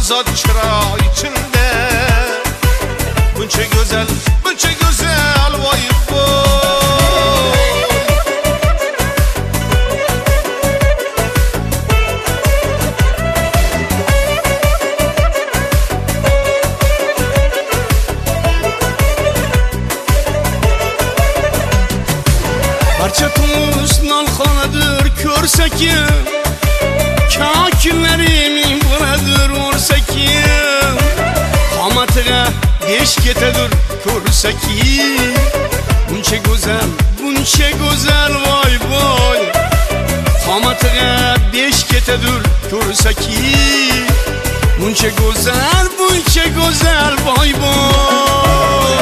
azad çıra içinde. Bunca güzel, vay vay. Barcha tuz nolxonadir ko'rsakim, kakillarning bo'ladir o'rsakim. Qomatiga besh ketadir ko'rsakim. Buncha go'zal voy voy. Qomatiga besh ketadir ko'rsakim. Buncha go'zal voy voy.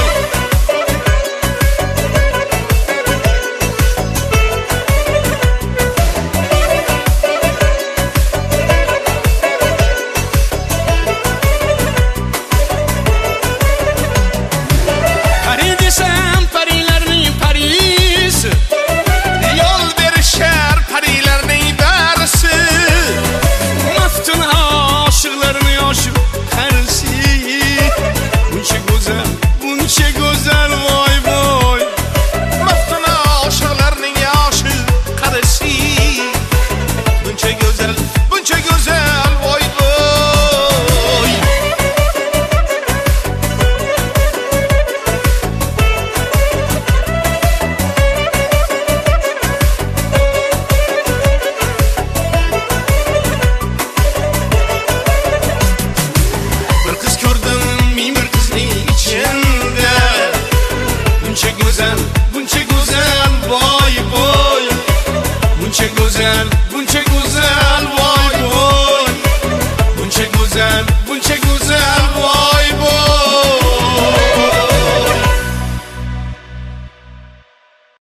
Buncha go'zal, voy voy. Buncha go'zal